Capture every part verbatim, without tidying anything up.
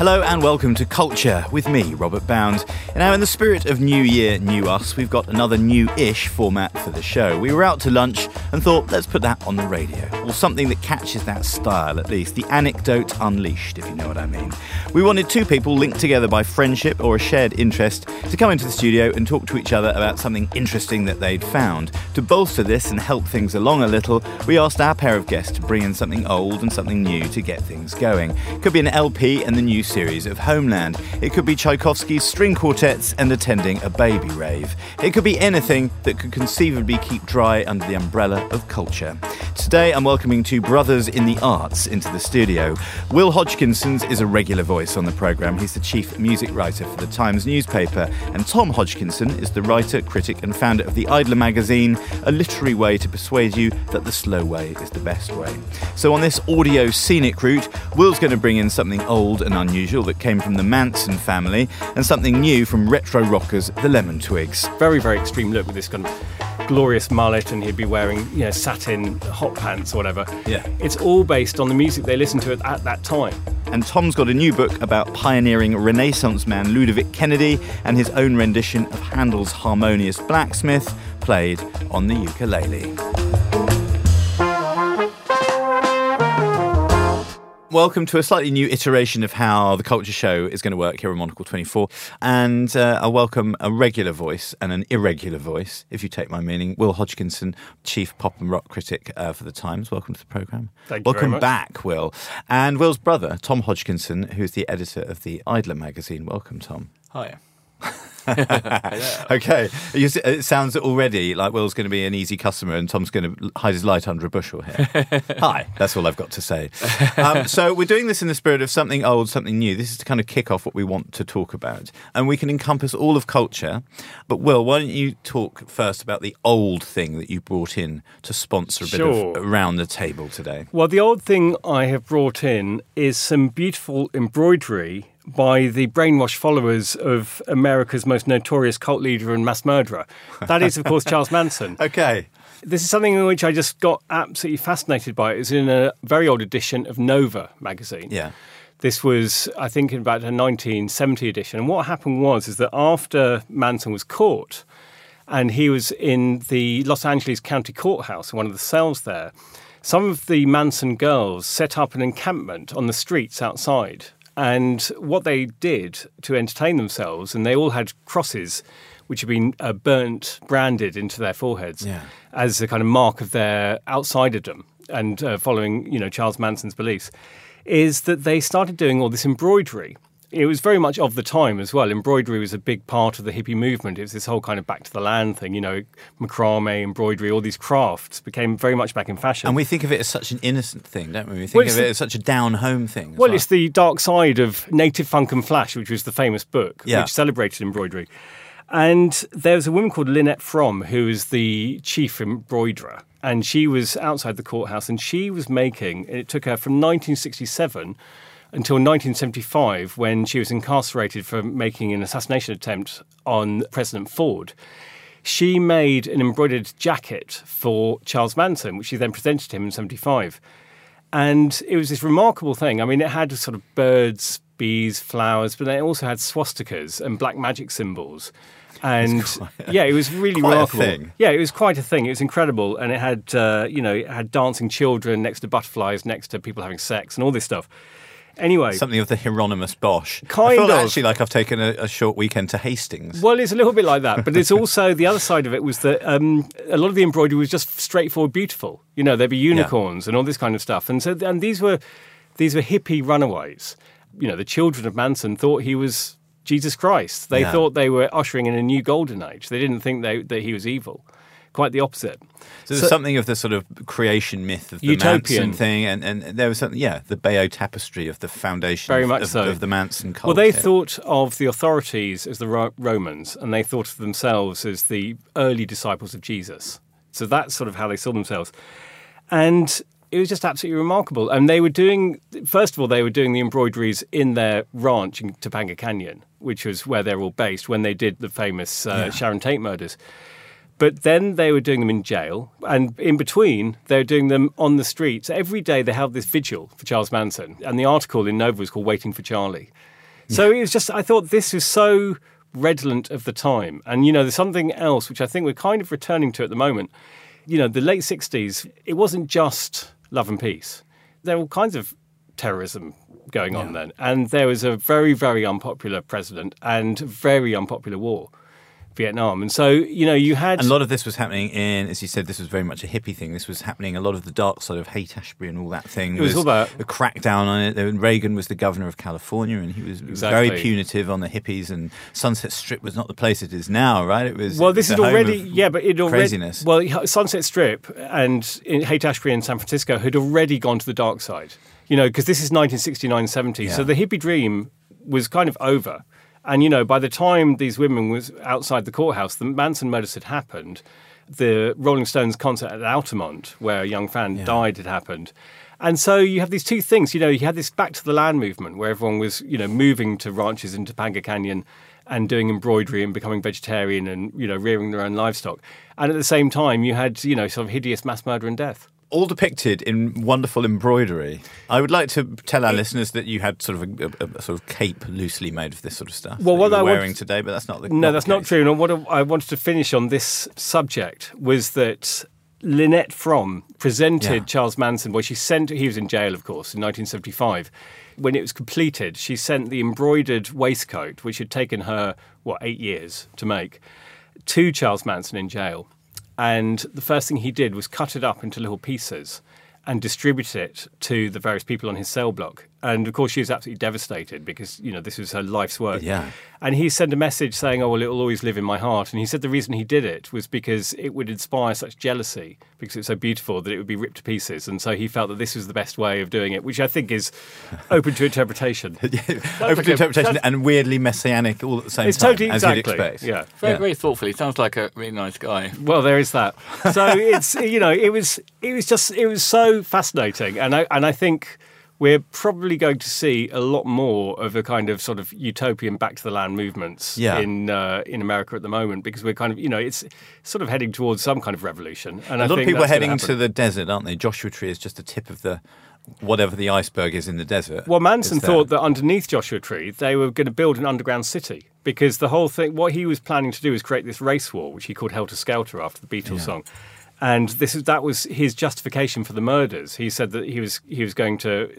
Hello and welcome to Culture with me, Robert Bound. Now, in the spirit of New Year, New Us, we've got another new-ish format for the show. We were out to lunch and thought, let's put that on the radio, or something that catches that style at least, the anecdote unleashed, if you know what I mean. We wanted two people linked together by friendship or a shared interest to come into the studio and talk to each other about something interesting that they'd found. To bolster this and help things along a little, we asked our pair of guests to bring in something old and something new to get things going. It could be an L P and the new series of Homeland. It could be Tchaikovsky's string quartets and attending a baby rave. It could be anything that could conceivably keep dry under the umbrella of culture. Today I'm welcoming two brothers in the arts into the studio. Will Hodgkinson is a regular voice on the programme. He's the chief music writer for the Times newspaper. And Tom Hodgkinson is the writer, critic and founder of the Idler magazine, a literary way to persuade you that the slow way is the best way. So on this audio scenic route, Will's going to bring in something old and unusual that came from the Manson family and something new from retro rockers, the Lemon Twigs. Very, very extreme look with this kind of glorious mullet, and he'd be wearing, you know, satin hot pants or whatever. Yeah. It's all based on the music they listened to at, at that time. And Tom's got a new book about pioneering Renaissance man Ludovic Kennedy and his own rendition of Handel's Harmonious Blacksmith, played on the ukulele. Welcome to a slightly new iteration of how the Culture Show is going to work here on Monocle twenty-four. And uh, I welcome a regular voice and an irregular voice, if you take my meaning. Will Hodgkinson, chief pop and rock critic uh, for The Times. Welcome to the programme. Thank you Welcome very much. back, Will. And Will's brother, Tom Hodgkinson, who's the editor of the Idler magazine. Welcome, Tom. Hi. Okay, you see, it sounds already like Will's going to be an easy customer and Tom's going to hide his light under a bushel here. Hi, that's all I've got to say. Um, so we're doing this in the spirit of something old, something new. This is to kind of kick off what we want to talk about. And we can encompass all of culture. But Will, why don't you talk first about the old thing that you brought in to sponsor a bit Sure. of Around the Table today? Well, the old thing I have brought in is some beautiful embroidery by the brainwashed followers of America's most notorious cult leader and mass murderer. That is, of course, Charles Manson. Okay. This is something in which I just got absolutely fascinated by. It was in a very old edition of Nova magazine. Yeah. This was, I think, in about a nineteen seventy edition. And what happened was is that after Manson was caught, and he was in the Los Angeles County Courthouse, in one of the cells there, some of the Manson girls set up an encampment on the streets outside. And what they did to entertain themselves, and they all had crosses which had been uh, burnt, branded into their foreheads Yeah. as a kind of mark of their outsiderdom and uh, following, you know, Charles Manson's beliefs, is that they started doing all this embroidery. It was very much of the time as well. Embroidery was a big part of the hippie movement. It was this whole kind of back to the land thing, you know, macrame, embroidery, all these crafts became very much back in fashion. And we think of it as such an innocent thing, don't we? We think Well, of it's it the- as such a down-home thing. as Well, it's the dark side of Native Funk and Flash, which was the famous book, Yeah. which celebrated embroidery. And there was a woman called Lynette Fromm, who was the chief embroiderer. And she was outside the courthouse, and she was making, it took her from nineteen sixty-seven until nineteen seventy-five, when she was incarcerated for making an assassination attempt on President Ford. She made an embroidered jacket for Charles Manson, which she then presented to him in seventy-five. And it was this remarkable thing. I mean, it had sort of birds, bees, flowers, but then it also had swastikas and black magic symbols. And yeah, it was really quite a remarkable. thing. Yeah, it was quite a thing. It was incredible. And it had, uh, you know, it had dancing children next to butterflies, next to people having sex and all this stuff. Anyway. Something of the Hieronymus Bosch. Kind I feel of. actually like I've taken a, a short weekend to Hastings. Well, it's a little bit like that, but it's also the other side of it was that um, a lot of the embroidery was just straightforward, beautiful. You know, there'd be unicorns and all this kind of stuff, and so and these were these were hippie runaways. You know, the children of Manson thought he was Jesus Christ. They Yeah. thought they were ushering in a new golden age. They didn't think they, that he was evil. Quite the opposite. So there's So- something of the sort of creation myth of the Utopian. Manson thing, and, and there was something, yeah, the Bayeux tapestry of the foundation Very of, much of, so. of the Manson cult. Well, they here. thought of the authorities as the Ro- Romans, and they thought of themselves as the early disciples of Jesus. So that's sort of how they saw themselves. And it was just absolutely remarkable. And they were doing, first of all, they were doing the embroideries in their ranch in Topanga Canyon, which was where they're all based when they did the famous uh, Yeah. Sharon Tate murders. But then they were doing them in jail, and in between, they were doing them on the streets. Every day they held this vigil for Charles Manson, and the article in Nova was called Waiting for Charlie. So it was just, I thought this was so redolent of the time. And, you know, there's something else which I think we're kind of returning to at the moment. You know, the late sixties, it wasn't just love and peace. There were all kinds of terrorism going on yeah. then. And there was a very, very unpopular president and very unpopular war. Vietnam. And so, you know, you had... And a lot of this was happening in, as you said, this was very much a hippie thing. This was happening, a lot of the dark side of Haight-Ashbury and all that thing. It was, was all about... a crackdown on it. Reagan was the governor of California and he was exactly. very punitive on the hippies, and Sunset Strip was not the place it is now, right? It was Well, this is already... Yeah, but it already... Craziness. Well, Sunset Strip and Haight-Ashbury in San Francisco had already gone to the dark side. You know, because this is nineteen sixty-nine seventy. Yeah. So the hippie dream was kind of over. And, you know, by the time these women was outside the courthouse, the Manson murders had happened. The Rolling Stones concert at Altamont, where a young fan yeah. died, had happened. And so you have these two things. You know, you had this back to the land movement where everyone was, you know, moving to ranches in Topanga Canyon and doing embroidery and becoming vegetarian and, you know, rearing their own livestock. And at the same time, you had, you know, sort of hideous mass murder and death. All depicted in wonderful embroidery. I would like to tell our listeners that you had sort of a, a, a sort of cape loosely made of this sort of stuff. Well, what that I you're wearing want, today, but that's not the no, not that's the not case. true. And what I wanted to finish on this subject was that Lynette Fromm presented yeah. Charles Manson. Well, she sent. He was in jail, of course, in nineteen seventy-five. When it was completed, she sent the embroidered waistcoat, which had taken her what eight years to make, to Charles Manson in jail. And the first thing he did was cut it up into little pieces and distributed it to the various people on his cell block. And, of course, she was absolutely devastated because, you know, this was her life's work. Yeah. And he sent a message saying, oh, well, it will always live in my heart. And he said the reason he did it was because it would inspire such jealousy, because it's so beautiful that it would be ripped to pieces. And so he felt that this was the best way of doing it, which I think is open to interpretation. yeah, open like to interpretation a, and weirdly messianic all at the same it's time, totally, as exactly, you'd expect. Yeah. Very, yeah. very thoughtful. He sounds like a really nice guy. Well, there is that. So it's, you know, it was it was just, it was so fascinating. And I and I think we're probably going to see a lot more of a kind of sort of utopian back to the land movements yeah. in uh, in America at the moment, because we're kind of, you know, it's sort of heading towards some kind of revolution. And a I lot think of people are that's heading happen. to the desert, aren't they? Joshua Tree is just the tip of the whatever the iceberg is in the desert. Well, Manson thought that underneath Joshua Tree they were going to build an underground city, because the whole thing, what he was planning to do was create this race war, which he called Helter Skelter after the Beatles Yeah. song. And this is that was his justification for the murders. He said that he was he was going to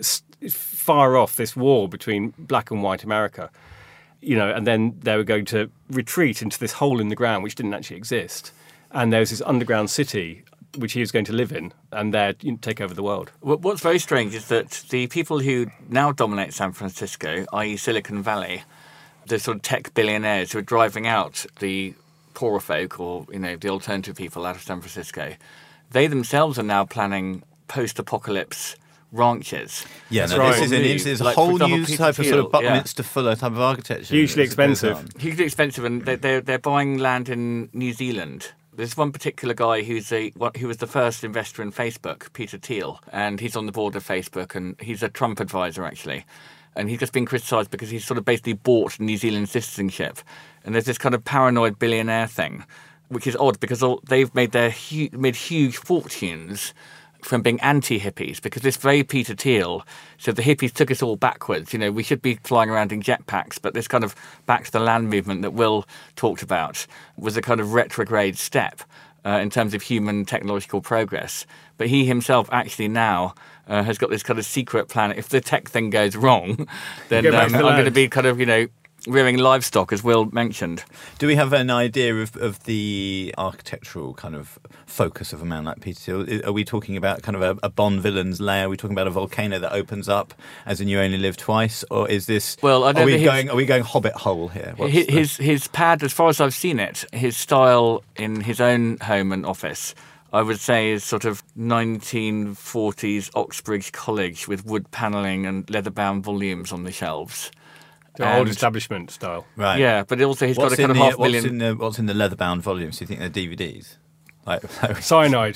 fire off this war between black and white America, you know, and then they were going to retreat into this hole in the ground which didn't actually exist. And there was this underground city which he was going to live in and there you know, take over the world. What's very strange is that the people who now dominate San Francisco, that is. Silicon Valley, the sort of tech billionaires who are driving out the poorer folk, or you know the alternative people out of San Francisco, they themselves are now planning post-apocalypse ranches. Yeah, That's no, right. this is, an, this is a Like, whole for example, new Peter type of sort Thiel, of Buckminster Fuller type of architecture. Hugely as it goes expensive. on. Hugely expensive, and they, they're they're buying land in New Zealand. There's one particular guy who's a who was the first investor in Facebook, Peter Thiel, and he's on the board of Facebook, and he's a Trump advisor actually. And he's just been criticised because he's sort of basically bought New Zealand citizenship. And there's this kind of paranoid billionaire thing, which is odd because all, they've made their hu- made huge fortunes from being anti-hippies, because this very Peter Thiel said the hippies took us all backwards. You know, we should be flying around in jetpacks, but this kind of back to the land movement that Will talked about was a kind of retrograde step uh, in terms of human technological progress. But he himself actually now uh, has got this kind of secret plan. If the tech thing goes wrong, then um, I'm going to be kind of, you know, rearing livestock, as Will mentioned. Do we have an idea of, of the architectural kind of focus of a man like Peter Thiel? Are we talking about kind of a, a Bond villain's lair? Are we talking about a volcano that opens up, as in You Only Live Twice? Or is this... Well, I don't are, we think going, are we going Hobbit hole here? What's his, the- his his pad, as far as I've seen it, his style in his own home and office, I would say is sort of nineteen forties Oxbridge College with wood panelling and leather-bound volumes on the shelves. The And- old establishment style. Right. Yeah, but also he's What's got a kind in of the, half what's million... in the what's in the leather-bound volumes? Do you think they're D V Ds? Like, Cyanide.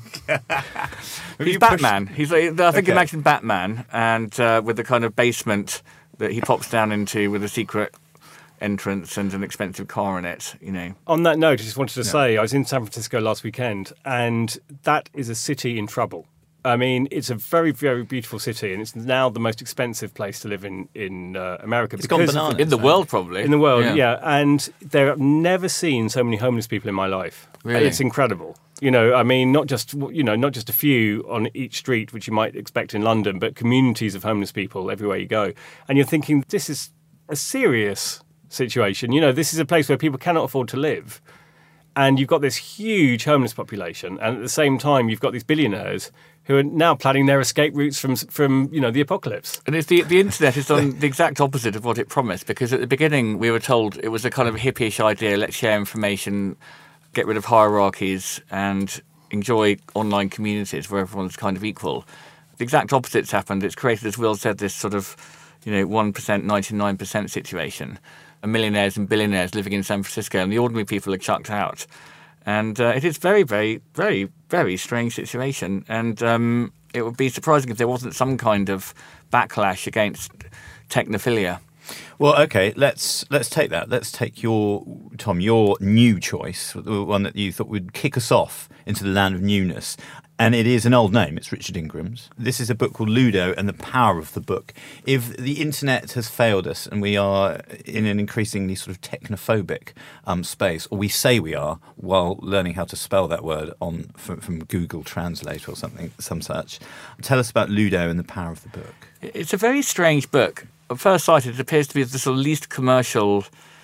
He's Batman. He's like, I think Okay. imagine Batman, and uh, with the kind of basement that he pops down into with a secret entrance and an expensive car in it, you know. On that note, I just wanted to say I was in San Francisco last weekend, and that is a city in trouble. I mean, it's a very, very beautiful city, and it's now the most expensive place to live in in uh, America. It's gone bananas. In the world, probably. In the world, yeah. yeah. And there, I've never seen so many homeless people in my life. Really? It's incredible. You know, I mean, not just you know, not just a few on each street, which you might expect in London, but communities of homeless people everywhere you go. And you're thinking, this is a serious situation. You know, this is a place where people cannot afford to live. And you've got this huge homeless population, and at the same time, you've got these billionaires who are now planning their escape routes from, from you know, the apocalypse. And it's the the internet is done the exact opposite of what it promised, because at the beginning we were told it was a kind of hippie-ish idea, let's share information, get rid of hierarchies, and enjoy online communities where everyone's kind of equal. The exact opposite's happened. It's created, as Will said, this sort of, you know, one percent, ninety-nine percent situation. Millionaires and billionaires living in San Francisco, and the ordinary people are chucked out. And uh, it is very, very, very, very strange situation. And um, it would be surprising if there wasn't some kind of backlash against technophilia. Well, okay, let's let's take that. Let's take your, Tom, your new choice, the one that you thought would kick us off into the land of newness. And it is an old name. It's Richard Ingram's. This is a book called Ludo and the Power of the Book. If the internet has failed us and we are in an increasingly sort of technophobic um, space, or we say we are while learning how to spell that word on from, from Google Translate or something, some such, tell us about Ludo and the Power of the Book. It's a very strange book. At first sight, it appears to be the sort of least commercial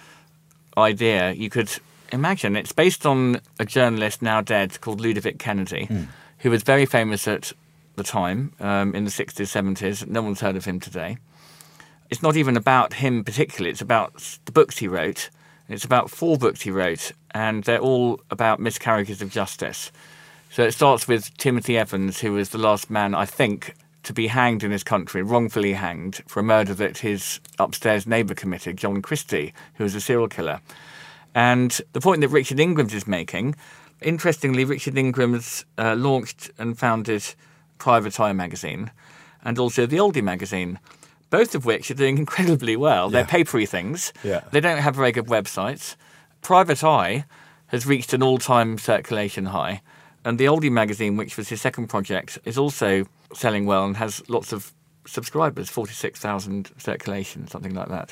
idea you could imagine. It's based on a journalist now dead called Ludovic Kennedy, mm. who was very famous at the time, um, in the sixties, seventies. No one's heard of him today. It's not even about him particularly. It's about the books he wrote. It's about four books he wrote, and they're all about miscarriages of justice. So it starts with Timothy Evans, who was the last man, I think, to be hanged in his country, wrongfully hanged, for a murder that his upstairs neighbour committed, John Christie, who was a serial killer. And the point that Richard Ingrams is making, interestingly, Richard Ingrams uh, launched and founded Private Eye magazine and also The Oldie magazine, both of which are doing incredibly well. Yeah. They're papery things. Yeah. They don't have very good websites. Private Eye has reached an all-time circulation high. And The Oldie magazine, which was his second project, is also selling well and has lots of subscribers, forty-six thousand circulation, something like that.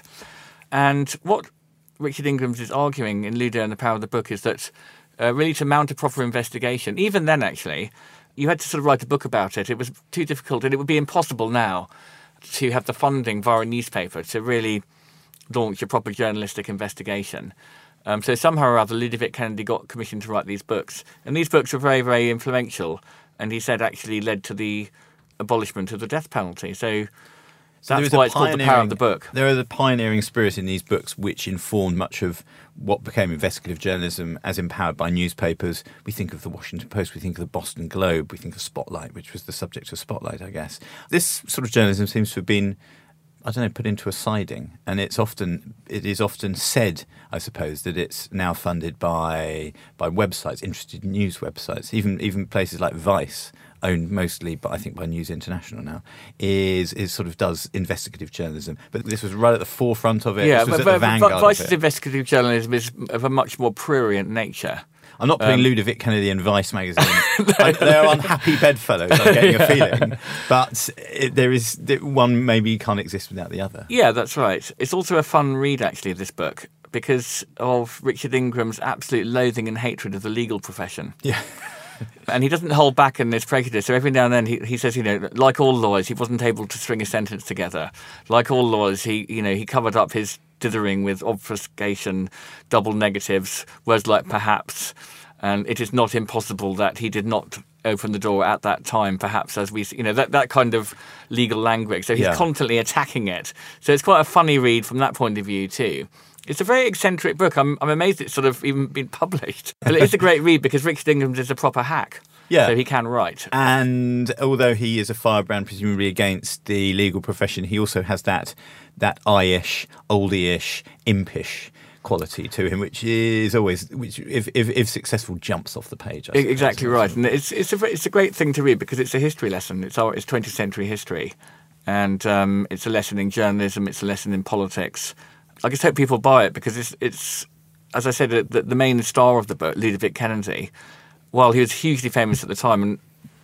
And what Richard Ingrams is arguing in Ludo and the Power of the Book is that Uh, really to mount a proper investigation. Even then, actually, you had to sort of write a book about it. It was too difficult, and it would be impossible now to have the funding via a newspaper to really launch a proper journalistic investigation. Um, so somehow or other, Ludovic Kennedy got commissioned to write these books. And these books were very, very influential, and he said actually led to the abolishment of the death penalty. So... So That's why it's called The Power of the Book. There is a pioneering spirit in these books which informed much of what became investigative journalism as empowered by newspapers. We think of the Washington Post, we think of the Boston Globe, we think of Spotlight, which was the subject of Spotlight, I guess. This sort of journalism seems to have been, I don't know, put into a siding. And it's often, it is often said, I suppose, that it's now funded by by websites, interested news websites, even even places like Vice, owned mostly, but I think by News International now, is is sort of does investigative journalism. But this was right at the forefront of it. Yeah, this was but, at the but vanguard Vice's of it. investigative journalism is of a much more prurient nature. I'm not putting um, Ludovic Kennedy and Vice magazine. I, they're unhappy bedfellows, I'm getting a feeling. But it, there is one maybe can't exist without the other. Yeah, that's right. It's also a fun read, actually, this book, because of Richard Ingram's absolute loathing and hatred of the legal profession. Yeah. And he doesn't hold back in his prejudice. So every now and then he, he says, you know, like all lawyers, he wasn't able to string a sentence together. Like all lawyers, he, you know, he covered up his dithering with obfuscation, double negatives, words like perhaps. And it is not impossible that he did not open the door at that time, perhaps, as we, you know, that, that kind of legal language. So he's yeah. constantly attacking it. So it's quite a funny read from that point of view too. It's a very eccentric book. I'm I'm amazed it's sort of even been published. But it is a great read because Richard Ingrams is a proper hack. Yeah. So he can write. And although he is a firebrand presumably against the legal profession, he also has that that eye-ish, oldie-ish, impish quality to him, which is always, which if if, if successful, jumps off the page. I exactly right. And it's it's a it's a great thing to read because it's a history lesson. It's our it's twentieth century history, and um, it's a lesson in journalism. It's a lesson in politics. I just hope people buy it because it's, it's as I said, the, the main star of the book, Ludovic Kennedy, while he was hugely famous at the time, and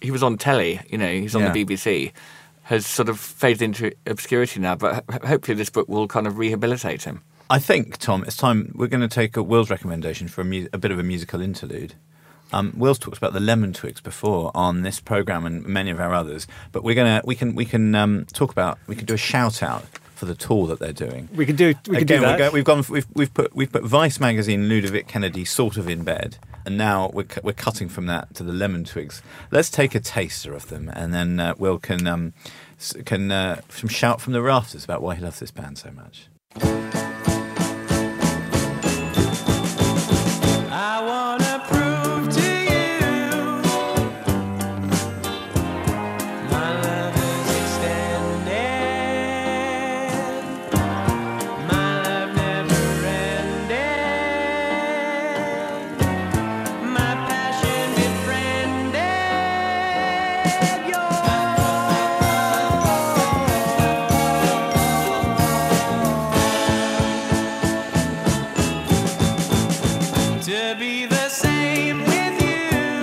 he was on telly, you know, he's on Yeah. the B B C, has sort of faded into obscurity now, but ho- hopefully this book will kind of rehabilitate him. I think, Tom, it's time we're going to take a Will's recommendation for a, mu- a bit of a musical interlude. Um, Will's talked about the Lemon Twigs before on this program and many of our others, but we're gonna we can we can um, talk about we can do a shout out for the tour that they're doing. We could do. We could Again, do that. we're go, we've gone. We've we've put we've put Vice magazine, Ludovic Kennedy, sort of in bed, and now we're cu- we're cutting from that to the Lemon Twigs. Let's take a taster of them, and then uh, Will can um, s- can uh, some shout from the rafters about why he loves this band so much. I wanna prove to you my love is extended, my love never ended, my passion befriended yours. To be the same with you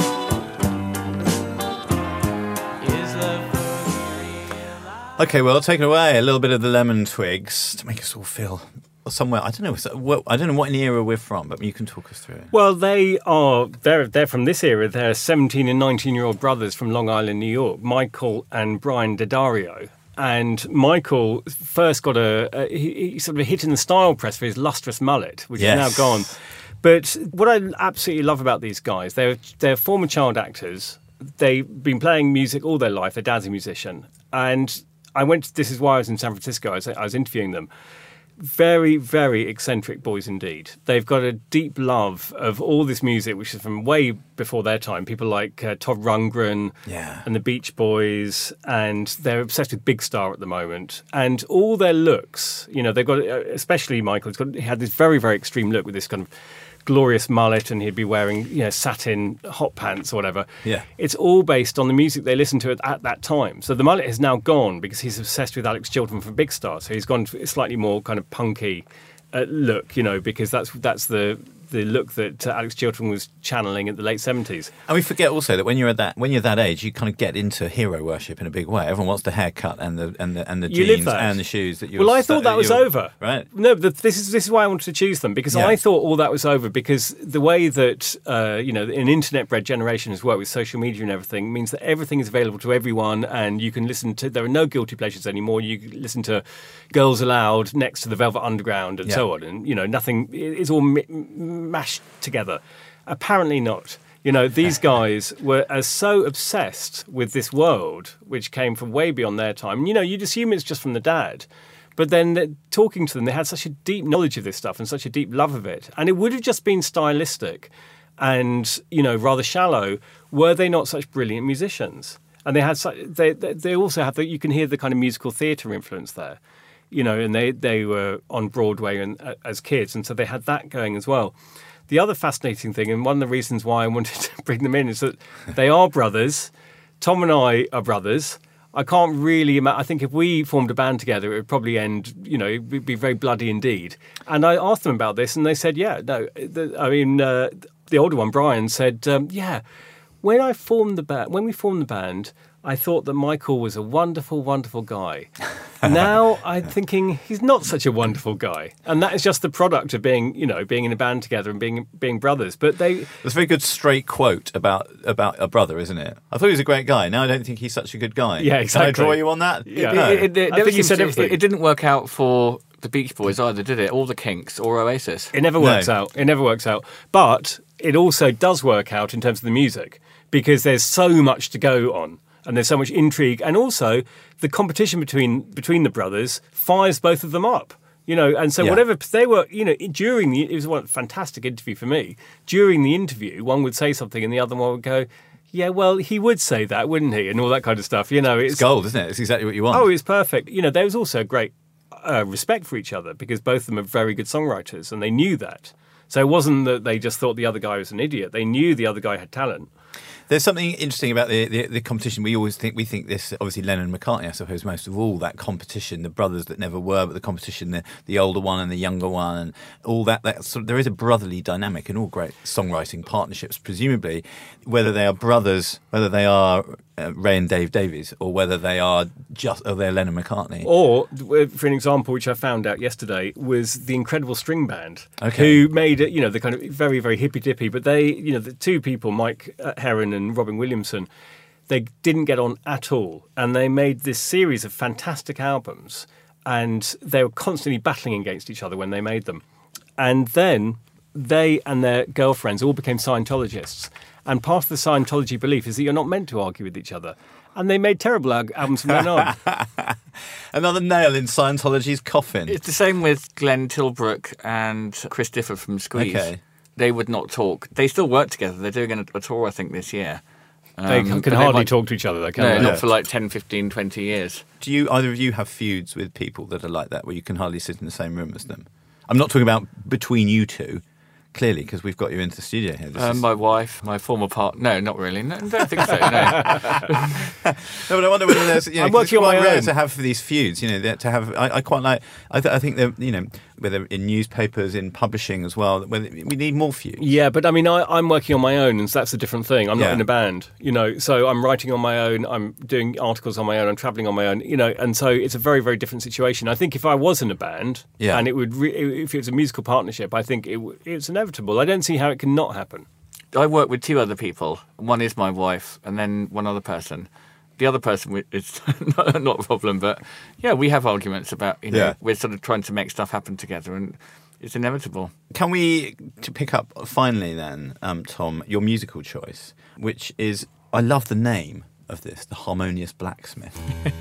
is love for real. Okay, well, take it away. A little bit of the Lemon Twigs to make us all feel somewhere. I don't know. is that- Well, I don't know what era we're from, but you can talk us through it. Well, they are they're they're from this era. They're seventeen and nineteen year old brothers from Long Island, New York, Michael and Brian Daddario. And Michael first got a, a he, he sort of a hit in the style press for his lustrous mullet, which Yes. is now gone. But what I absolutely love about these guys, they're they're former child actors. They've been playing music all their life. Their dad's a musician, and I went. This is why I was in San Francisco. I was, I was interviewing them. Very, very eccentric boys indeed. They've got a deep love of all this music, which is from way before their time. People like uh, Todd Rundgren Yeah. and the Beach Boys, and they're obsessed with Big Star at the moment. And all their looks, you know, they've got, uh, especially Michael, he's got, he had this very, very extreme look with this kind of glorious mullet, and he'd be wearing, you know, satin hot pants or whatever. Yeah. It's all based on the music they listened to at, at that time. So the mullet is now gone because he's obsessed with Alex Chilton from Big Star. So he's gone to a slightly more kind of punky uh, look, you know, because that's that's the the look that uh, Alex Chilton was channeling at the late seventies. And we forget also that when you're at that when you're that age, you kind of get into hero worship in a big way. Everyone wants the haircut and the and the and the You live jeans that. and the shoes that you. Well, I thought that was over. Right. No, but this is this is why I wanted to choose them, because Yeah. I thought all that was over, because the way that uh, you know an internet-bred generation has worked with social media and everything means that everything is available to everyone, and you can listen to. There are no guilty pleasures anymore. You can listen to Girls Aloud next to the Velvet Underground and Yeah. so on, and you know nothing. It's all mi- mashed together. Apparently not. You know, these guys were as so obsessed with this world, which came from way beyond their time. You know, you'd assume it's just from the dad. But then the- talking to them, they had such a deep knowledge of this stuff and such a deep love of it. And it would have just been stylistic and, you know, rather shallow were they not such brilliant musicians. And they had such, they, they they also have, the, you can hear the kind of musical theatre influence there. You know, and they, they were on Broadway and, uh, as kids, and so they had that going as well. The other fascinating thing, and one of the reasons why I wanted to bring them in, is that they are brothers. Tom and I are brothers. I can't really imagine. I think if we formed a band together, it would probably end, you know, it would be very bloody indeed. And I asked them about this, and they said, yeah, no. The, I mean, uh, the older one, Brian, said, um, yeah, when I formed the band, when we formed the band, I thought that Michael was a wonderful, wonderful guy. Now I'm thinking he's not such a wonderful guy, and that is just the product of being, you know, being in a band together and being being brothers. But they, That's a very good straight quote about about a brother, isn't it? I thought he was a great guy. Now I don't think he's such a good guy. Yeah, exactly. Can I draw you on that? Yeah. No. It, it, it I never think you seems said to- everything. It, it didn't work out for the Beach Boys either, did it? Or the Kinks or Oasis. It never No. works out. It never works out. But it also does work out in terms of the music, because there's so much to go on, and there's so much intrigue, and also the competition between between the brothers fires both of them up. You know, and so Yeah. whatever they were, you know, during the, it was one fantastic interview for me. During the interview, one would say something, and the other one would go, "Yeah, well, he would say that, wouldn't he?" And all that kind of stuff. You know, It's gold, isn't it? It's exactly what you want. Oh, it's perfect. You know, there was also great uh, respect for each other, because both of them are very good songwriters, and they knew that. So it wasn't that they just thought the other guy was an idiot. They knew the other guy had talent. There's something interesting about the, the, the competition. We always think we think this, obviously Lennon and McCartney, I suppose, most of all, that competition, the brothers that never were, but the competition, the, the older one and the younger one, and all that. that sort of, there is a brotherly dynamic in all great songwriting partnerships, presumably, whether they are brothers, whether they are uh, Ray and Dave Davies, or whether they are just, or they're Lennon and McCartney. Or, for an example, which I found out yesterday, was the Incredible String Band, Okay. who made it, you know, the kind of very, very hippy-dippy, but they, you know, the two people, Mike uh, Heron and Robin Williamson, they didn't get on at all. And they made this series of fantastic albums, and they were constantly battling against each other when they made them. And then they and their girlfriends all became Scientologists. And part of the Scientology belief is that you're not meant to argue with each other. And they made terrible al- albums from then on. Another nail in Scientology's coffin. It's the same with Glenn Tilbrook and Chris Difford from Squeeze. Okay. They would not talk. They still work together. They're doing a, a tour, I think, this year. They Um, can, but can they hardly might- talk to each other, though, can No, they? not Yeah. for like ten, fifteen, twenty years. Do you, either of you, have feuds with people that are like that, where you can hardly sit in the same room as them? I'm not talking about between you two, clearly, because we've got you into the studio here. This Um, is- my wife, my former partner. No, not really. No, I don't think so. No. No, but I wonder whether there's. You know, I'm 'cause it's working on quite my rare own. to have these feuds. You know, that- to have. I, I quite like. I, th- I think that you know, whether in newspapers, in publishing as well, whether we need more feuds. Yeah, but I mean, I, I'm working on my own, and so that's a different thing. I'm Yeah. not in a band, you know, so I'm writing on my own, I'm doing articles on my own, I'm travelling on my own, you know, and so it's a very, very different situation. I think if I was in a band, Yeah. and it would, re- if it was a musical partnership, I think it, w- it's inevitable. I don't see how it can not happen. I work with two other people. One is my wife, and then one other person. The other person wi- is not not a problem, but yeah, we have arguments about, you know, Yeah. we're sort of trying to make stuff happen together, and it's inevitable. Can we to pick up finally then, um, Tom, your musical choice, which is I love the name of this, the Harmonious Blacksmith.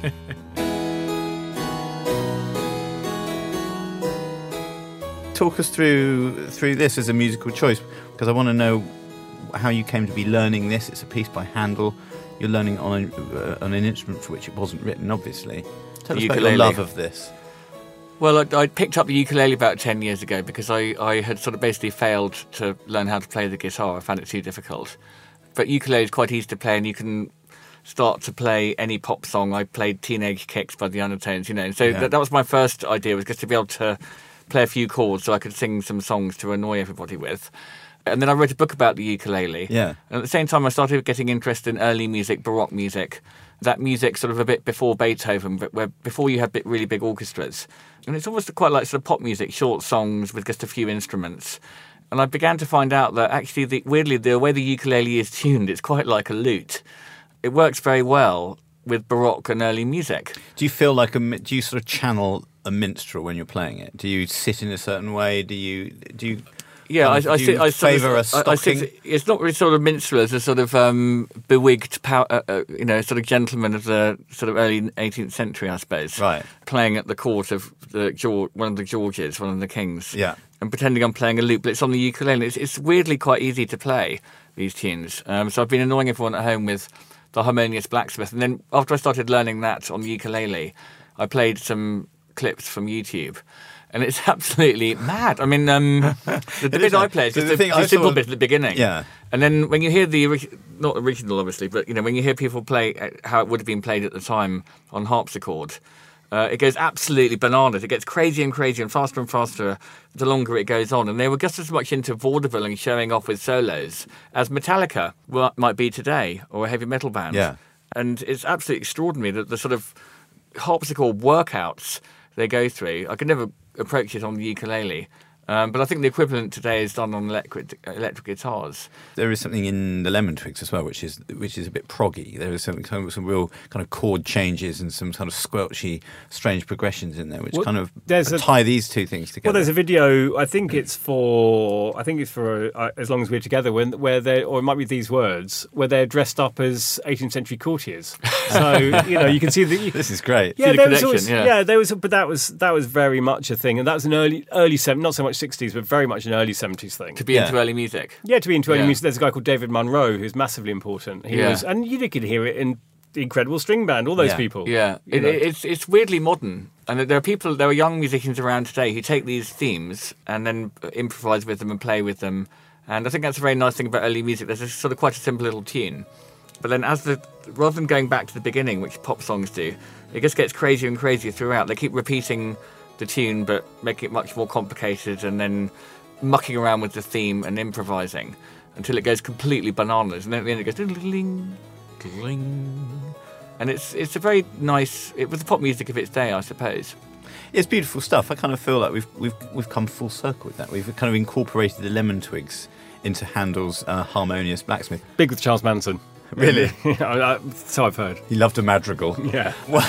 Talk us through through this as a musical choice, because I want to know how you came to be learning this. It's a piece by Handel. You're learning on, uh, on an instrument for which it wasn't written, obviously. Tell us The about your ukulele. love of this. Well, I, I picked up the ukulele about ten years ago because I, I had sort of basically failed to learn how to play the guitar. I found it too difficult. But ukulele is quite easy to play, and you can start to play any pop song. I played Teenage Kicks by the Undertones, you know. So Yeah. that, that was my first idea, was just to be able to play a few chords so I could sing some songs to annoy everybody with. And then I wrote a book about the ukulele. Yeah. And at the same time, I started getting interested in early music, Baroque music. That music sort of a bit before Beethoven, but where before you had bit, really big orchestras. And it's almost quite like sort of pop music, short songs with just a few instruments. And I began to find out that actually, the, weirdly, the way the ukulele is tuned, it's quite like a lute. It works very well with Baroque and early music. Do you feel like a mi- do you sort of channel a minstrel when you're playing it? Do you sit in a certain way? Do you do you? Yeah, I, kind of- I, do sit, you I sort favour of, a I- I sit- stocking? it's not really sort of minstrel as a sort of um, bewigged, pow- uh, uh, you know, sort of gentleman of the sort of early eighteenth century, I suppose. Right. Playing at the court of the George, one of the Georges, one of the kings. Yeah. And pretending I'm playing a lute, but it's on the ukulele. It's, it's weirdly quite easy to play these tunes. Um, so I've been annoying everyone at home with the Harmonious Blacksmith, and then after I started learning that on the ukulele, I played some clips from YouTube. And it's absolutely mad. I mean, um, the, the It bit is I mad. play is So just the a, thing the I simple saw- bit at the beginning. Yeah. And then when you hear the, ori- not original obviously, but you know, when you hear people play uh, how it would have been played at the time on harpsichord, uh, it goes absolutely bananas. It gets crazier and crazier and faster and faster the longer it goes on. And they were just as much into vaudeville and showing off with solos as Metallica wa- might be today, or a heavy metal band. Yeah. And it's absolutely extraordinary that the sort of harpsichord workouts they go through. I could never approach it on the ukulele. Um, but I think the equivalent today is done on electric, electric guitars. There is something in the Lemon Twigs as well, which is which is a bit proggy. There is some some, some real kind of chord changes and some kind of squelchy, strange progressions in there, which Well, kind of there's a- tie these two things together. Well, there's a video. I think it's for. I think it's for uh, As Long as We're Together. When where they, or it might be these words, where they're dressed up as eighteenth century courtiers. So you know, you can see that. This is great. Yeah, the there was connection, always, yeah. there was, but that was that was very much a thing, and that was an early, early seven, not so much sixties, but very much an early seventies thing. To be Yeah. into early music. Yeah, to be into early Yeah. music, there's a guy called David Munro who's massively important. He Yeah. was, and you could hear it in the Incredible String Band, all those Yeah. people. Yeah, You it, know. it's it's weirdly modern, and there are people, there are young musicians around today who take these themes and then improvise with them and play with them, and I think that's a very nice thing about early music. There's a sort of quite a simple little tune, but then as the rather than going back to the beginning, which pop songs do, it just gets crazier and crazier throughout. They keep repeating the tune, but making it much more complicated, and then mucking around with the theme and improvising until it goes completely bananas, and then at the end it goes ding, ding. And it's it's a very nice. It was the pop music of its day, I suppose. It's beautiful stuff. I kind of feel like we've we've we've come full circle with that. We've kind of incorporated the Lemon Twigs into Handel's uh, Harmonious Blacksmith. Big with Charles Manson. Really? I- I- so I've heard. He loved a madrigal. Yeah.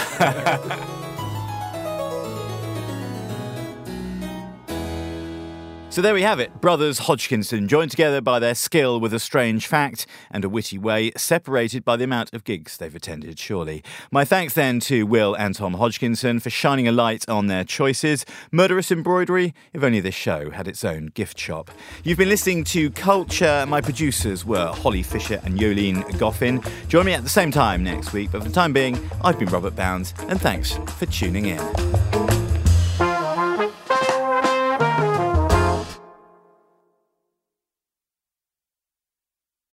So there we have it. Brothers Hodgkinson, joined together by their skill with a strange fact and a witty way, separated by the amount of gigs they've attended, surely. My thanks then to Will and Tom Hodgkinson for shining a light on their choices. Murderous embroidery, if only this show had its own gift shop. You've been listening to Culture. My producers were Holly Fisher and Yolene Goffin. Join me at the same time next week, but for the time being, I've been Robert Bounds, and thanks for tuning in.